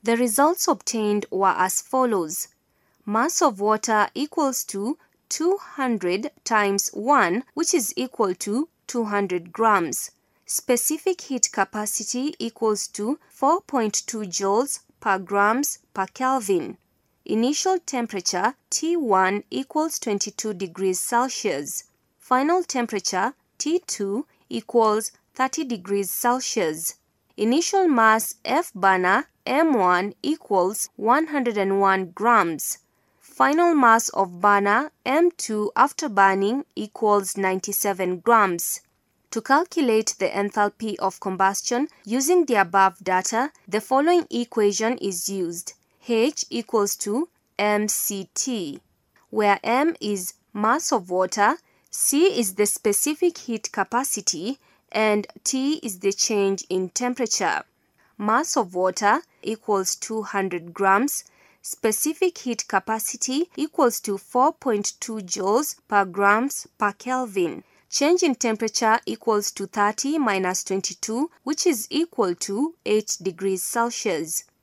The results obtained were as follows. Mass of water equals to 200 times 1, which is equal to 200 grams. Specific heat capacity equals to 4.2 joules per grams per Kelvin. Initial temperature T1 equals 22 degrees Celsius. Final temperature T2 equals 30 degrees Celsius. Initial mass F burner M1 equals 101 grams. Final mass of burner M2 after burning equals 97 grams. To calculate the enthalpy of combustion using the above data, the following equation is used. H equals to mCt, where m is mass of water, c is the specific heat capacity, and T is the change in temperature. Mass of water equals 200 grams. Specific heat capacity equals to 4.2 joules per grams per Kelvin. Change in temperature equals to 30 minus 22, which is equal to 8 degrees Celsius.